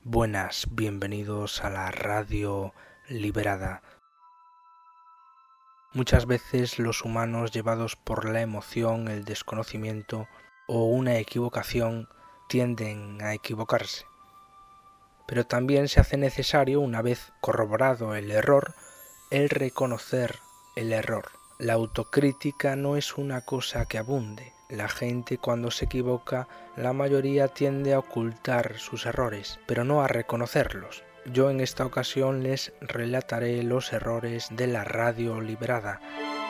Buenas, bienvenidos a la Radio Liberada. Muchas veces los humanos, llevados por la emoción, el desconocimiento o una equivocación, tienden a equivocarse. Pero también se hace necesario, una vez corroborado el error, el reconocer el error. La autocrítica no es una cosa que abunde. La gente, cuando se equivoca, la mayoría tiende a ocultar sus errores, pero no a reconocerlos. Yo en esta ocasión les relataré los errores de la Radio Liberada.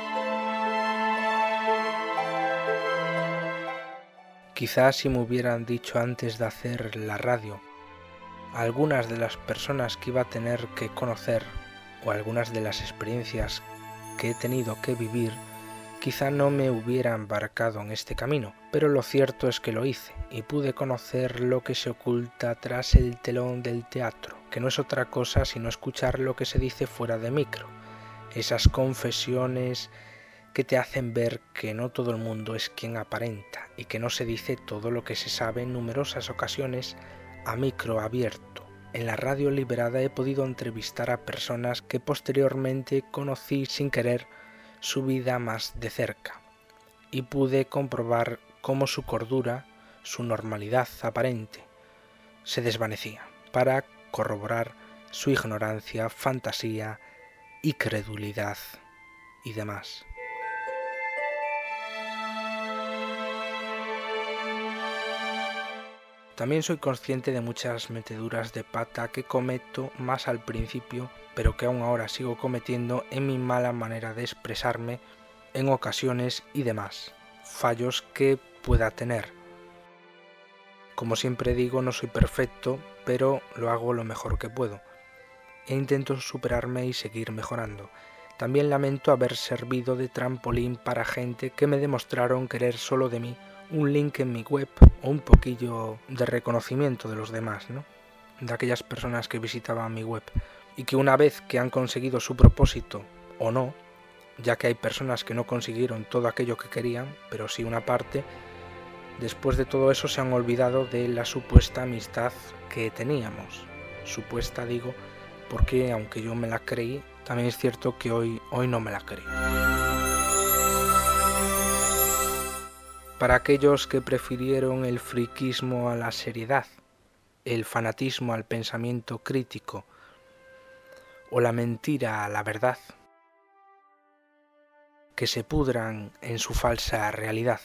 Quizás si me hubieran dicho antes de hacer la radio algunas de las personas que iba a tener que conocer o algunas de las experiencias que he tenido que vivir, quizá no me hubiera embarcado en este camino, pero lo cierto es que lo hice y pude conocer lo que se oculta tras el telón del teatro, que no es otra cosa sino escuchar lo que se dice fuera de micro, esas confesiones que te hacen ver que no todo el mundo es quien aparenta y que no se dice todo lo que se sabe en numerosas ocasiones a micro abierto. En la Radio Liberada he podido entrevistar a personas que posteriormente conocí sin querer su vida más de cerca y pude comprobar cómo su cordura, su normalidad aparente, se desvanecía para corroborar su ignorancia, fantasía y credulidad y demás. También soy consciente de muchas meteduras de pata que cometo más al principio, pero que aún ahora sigo cometiendo en mi mala manera de expresarme en ocasiones y demás, fallos que pueda tener. Como siempre digo, no soy perfecto, pero lo hago lo mejor que puedo e intento superarme y seguir mejorando. También lamento haber servido de trampolín para gente que me demostraron querer solo de mí un link en mi web o un poquillo de reconocimiento de los demás, ¿no? De aquellas personas que visitaban mi web y que una vez que han conseguido su propósito o no, ya que hay personas que no consiguieron todo aquello que querían, pero sí una parte, después de todo eso se han olvidado de la supuesta amistad que teníamos. Supuesta digo porque aunque yo me la creí, también es cierto que hoy no me la creo. Para aquellos que prefirieron el friquismo a la seriedad, el fanatismo al pensamiento crítico o la mentira a la verdad, que se pudran en su falsa realidad.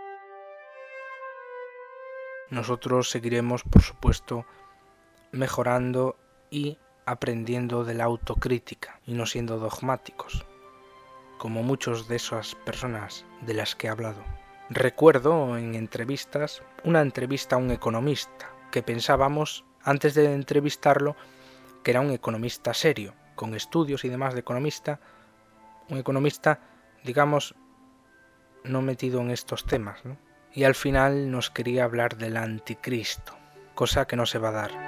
Nosotros seguiremos, por supuesto, mejorando y aprendiendo de la autocrítica y no siendo dogmáticos, como muchos de esas personas de las que he hablado. Recuerdo en entrevistas, una entrevista a un economista, que pensábamos, antes de entrevistarlo, que era un economista serio, con estudios y demás de economista, un economista, digamos, no metido en estos temas, ¿no? Y al final nos quería hablar del anticristo, cosa que no se va a dar.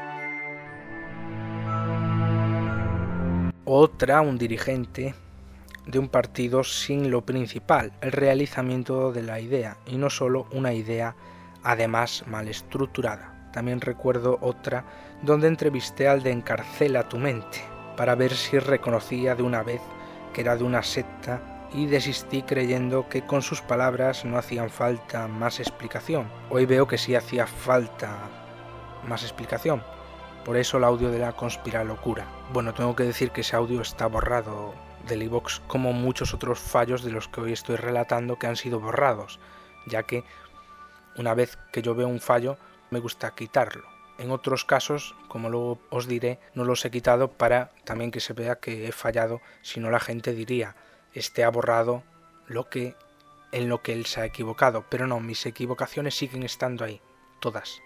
Otra, un dirigente de un partido sin lo principal, el realizamiento de la idea, y no solo una idea además mal estructurada. También recuerdo otra donde entrevisté al de Encarcela tu mente, para ver si reconocía de una vez que era de una secta y desistí creyendo que con sus palabras no hacían falta más explicación. Hoy veo que sí hacía falta más explicación. Por eso el audio de la conspiralocura. Bueno, tengo que decir que ese audio está borrado del iVoox, como muchos otros fallos de los que hoy estoy relatando que han sido borrados, ya que una vez que yo veo un fallo me gusta quitarlo. En otros casos, como luego os diré, no los he quitado para también que se vea que he fallado, si no la gente diría, este ha borrado en lo que él se ha equivocado, pero no, mis equivocaciones siguen estando ahí, todas.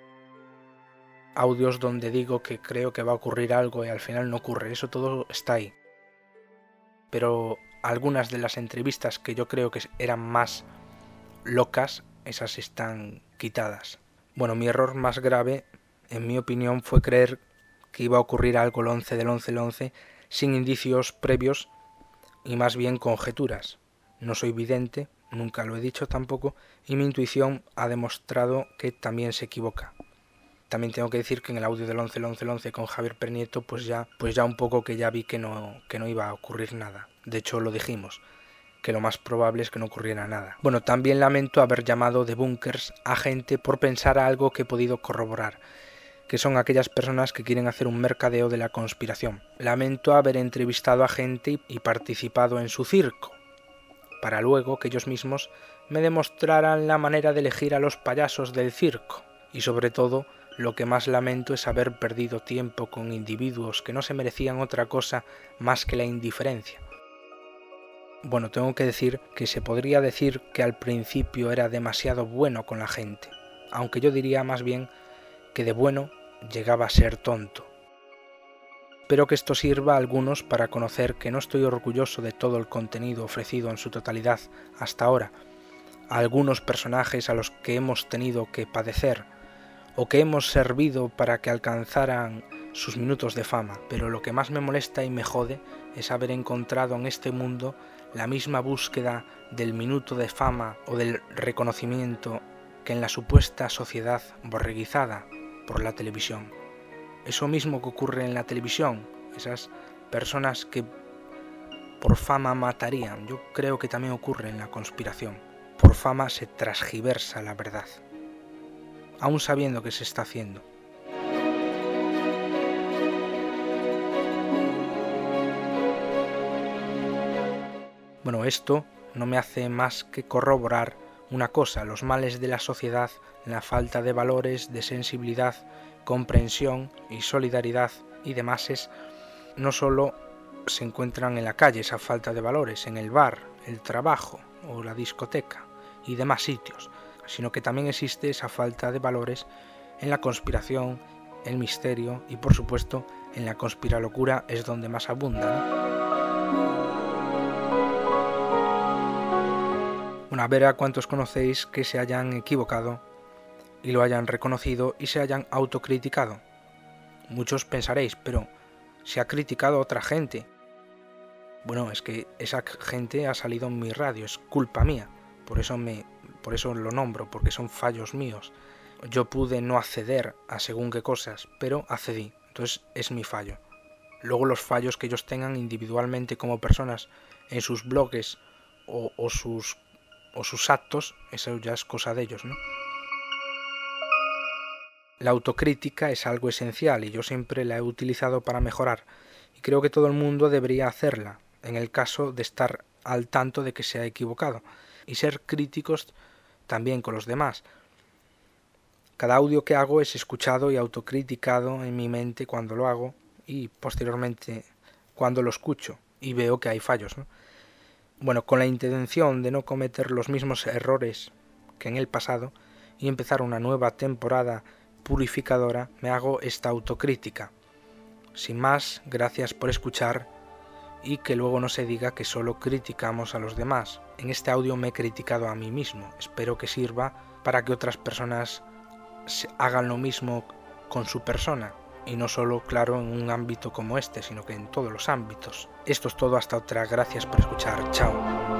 Audios donde digo que creo que va a ocurrir algo y al final no ocurre, eso todo está ahí. Pero algunas de las entrevistas que yo creo que eran más locas, esas están quitadas. Bueno, mi error más grave, en mi opinión, fue creer que iba a ocurrir algo el 11 del 11 sin indicios previos y más bien conjeturas. No soy vidente, nunca lo he dicho tampoco, y mi intuición ha demostrado que también se equivoca. También tengo que decir que en el audio del 11 con Javier Pernieto, pues ya un poco que ya vi que no iba a ocurrir nada. De hecho lo dijimos, que lo más probable es que no ocurriera nada. Bueno, también lamento haber llamado de búnkers a gente por pensar algo que he podido corroborar, que son aquellas personas que quieren hacer un mercadeo de la conspiración. Lamento haber entrevistado a gente y participado en su circo, para luego que ellos mismos me demostraran la manera de elegir a los payasos del circo. Y sobre todo, lo que más lamento es haber perdido tiempo con individuos que no se merecían otra cosa más que la indiferencia. Bueno, tengo que decir que se podría decir que al principio era demasiado bueno con la gente, aunque yo diría más bien que de bueno llegaba a ser tonto. Espero que esto sirva a algunos para conocer que no estoy orgulloso de todo el contenido ofrecido en su totalidad hasta ahora, a algunos personajes a los que hemos tenido que padecer o que hemos servido para que alcanzaran sus minutos de fama, pero lo que más me molesta y me jode es haber encontrado en este mundo la misma búsqueda del minuto de fama o del reconocimiento que en la supuesta sociedad borreguizada por la televisión. Eso mismo que ocurre en la televisión, esas personas que por fama matarían, yo creo que también ocurre en la conspiración. Por fama se transgiversa la verdad, aún sabiendo que se está haciendo. Bueno, esto no me hace más que corroborar una cosa: los males de la sociedad, la falta de valores, de sensibilidad, comprensión y solidaridad y demás, no solo se encuentran en la calle, esa falta de valores, en el bar, el trabajo o la discoteca y demás sitios, sino que también existe esa falta de valores en la conspiración, el misterio y por supuesto en la conspiralocura es donde más abunda, ¿no? Bueno, a ver a cuántos conocéis que se hayan equivocado y lo hayan reconocido y se hayan autocriticado. Muchos pensaréis, pero se ha criticado a otra gente. Bueno, es que esa gente ha salido en mi radio, es culpa mía, por eso lo nombro, porque son fallos míos. Yo pude no acceder a según qué cosas, pero accedí, entonces es mi fallo. Luego los fallos que ellos tengan individualmente como personas en sus blogs o sus actos, eso ya es cosa de ellos, ¿no? La autocrítica es algo esencial y yo siempre la he utilizado para mejorar y creo que todo el mundo debería hacerla en el caso de estar al tanto de que se ha equivocado y ser críticos también con los demás. Cada audio que hago es escuchado y autocriticado en mi mente cuando lo hago y posteriormente cuando lo escucho y veo que hay fallos, ¿no? Bueno, con la intención de no cometer los mismos errores que en el pasado y empezar una nueva temporada purificadora, me hago esta autocrítica. Sin más, gracias por escuchar y que luego no se diga que solo criticamos a los demás. En este audio me he criticado a mí mismo. Espero que sirva para que otras personas hagan lo mismo con su persona y no solo, claro, en un ámbito como este, sino que en todos los ámbitos. Esto es todo, hasta otra. Gracias por escuchar. Chao.